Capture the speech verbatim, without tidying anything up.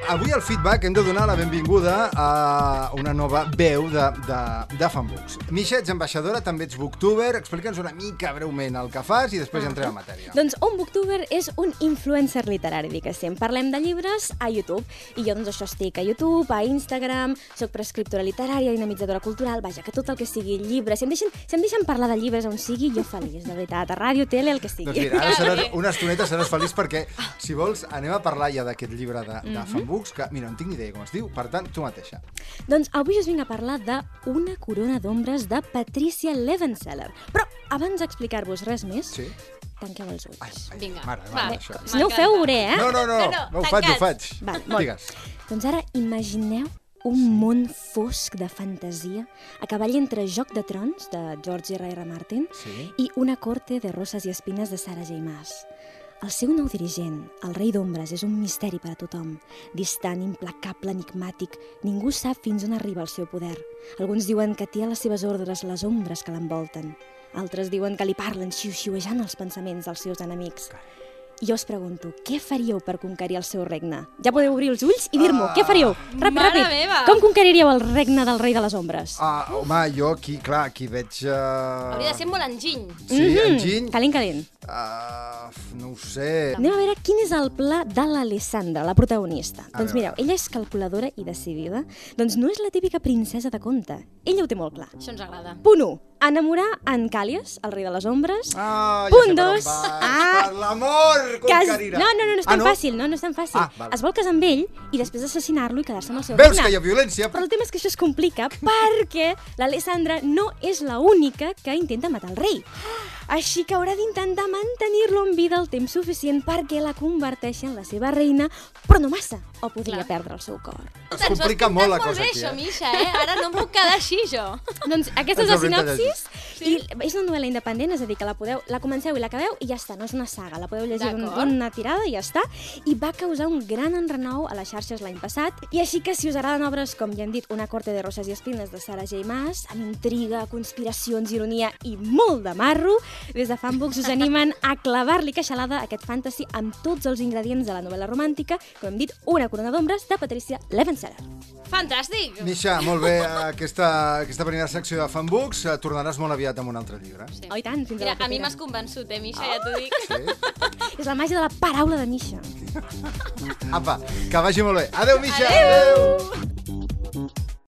avui al Feedback hem de donar la benvinguda a una nova veu de, de, de Fanbooks. Misha, ets ambaixadora, també ets booktuber. Explica'ns una mica breument el que fas i després entrem en matèria. Doncs un booktuber és un influencer literari, diguéssim. Parlem de llibres a YouTube. I jo, doncs, això estic a YouTube, a Instagram, soc prescriptora literària, dinamitzadora cultural, vaja, que tot el que sigui llibre. Si em deixen, si em deixen parlar de llibres on sigui, jo feliç, de veritat, a ràdio, tele, el que sigui. Doncs mira, ara seràs, una estoneta seràs feliç perquè, si vols, anem a parlar ja d'aquest llibre de, de mm-hmm. Fanbooks, que, mira, no tinc ni idea com es diu, per tant, tu mateixa. Doncs avui us vinc a parlar de Una corona d'ombres de Patricia Levenseller. Però abans d'explicar-vos res més, sí? tanqueu els ulls. Ai, ai, Vinga. mare, Va, mare, això. Si no ho feu, veuré, eh? No, no, no, No, no, no, no ho faig, ho faig. Val, molt. Digues. Doncs ara imagineu un món fosc de fantasia a cavall entre Joc de Trons, de George R R. Martin, Sí? i Una corte de roses i espines de Sarah J. Maas. El seu nou dirigent, el rei d'ombres, és un misteri per a tothom. Distant, implacable, enigmàtic, ningú sap fins on arriba el seu poder. Alguns diuen que té a les seves ordres les ombres que l'envolten. Altres diuen que li parlen xiu-xiuejant els pensaments dels seus enemics. I jo us pregunto, què faríeu per conquerir el seu regne? Ja podeu obrir els ulls i dir-m'ho, què faríeu? Ràpid, Mare ràpid. meva! Com conqueriríeu el regne del rei de les ombres? Ah, home, jo aquí, clar, aquí veig... Uh... Hauria de ser molt enginy. Sí, enginy... Calent, calent. Uh, no ho sé... Anem a veure quin és el pla de l'Alessandra, la protagonista. A Doncs veure. mireu, ella és calculadora i decidida. Doncs no és la típica princesa de conte. Ella ho té molt clar. Això ens agrada. Punt u. Enamorar en Càlies, el rei de les ombres. Ah, ja Punt sé per on dos. vas. Ah. Per l'amor, Cas... conquerirà. No, no, no, no és Ah, tan fàcil, no, no és tan fàcil. Ah, val. Es vol casar amb ell i després assassinar-lo i quedar-se amb el seu Veus regne. que hi ha violència? Però el tema és que això es complica perquè l'Alessandra no és la única que intenta matar el rei. Així que haurà d'intentar mantenir-lo en vida el temps suficient perquè la converteixi en la seva reina, però no massa, o podria Clar. perdre el seu cor. Es complica molt la cosa bé, aquí, això, eh? Misha, eh? Ara no em puc quedar així, jo. Doncs aquesta és Ens la ho haurem de sinopsis, llegir. i és una novel·la independent, és a dir, que la, podeu, la comenceu i l'acabeu i ja està, no és una saga, la podeu llegir d'un- D'acord. d'una tirada i ja està, i va causar un gran enrenou a les xarxes l'any passat, i així que si us agraden obres, com ja hem dit, Una corte de roses i espines de Sarah J. Maas, amb intriga, conspiracions, ironia i molt de marro, des de Fanbooks us animen a clavar-li queixalada a aquest fantasy amb tots els ingredients de la novel·la romàntica, com hem dit, Una corona d'ombres de Patricia Levenseller. Fantàstic. Misha, molt bé, aquesta, aquesta primera secció de Fanbooks. eh, Tornaràs molt aviat amb un altre llibre. Sí. Oh, i tant, fins a Mira, la a mi propera. m'has convençut, eh, Misha, ja t'ho dic. Sí? És la màgia de la paraula de Misha. Apa, que vagi molt bé. Adéu, Misha! Adéu!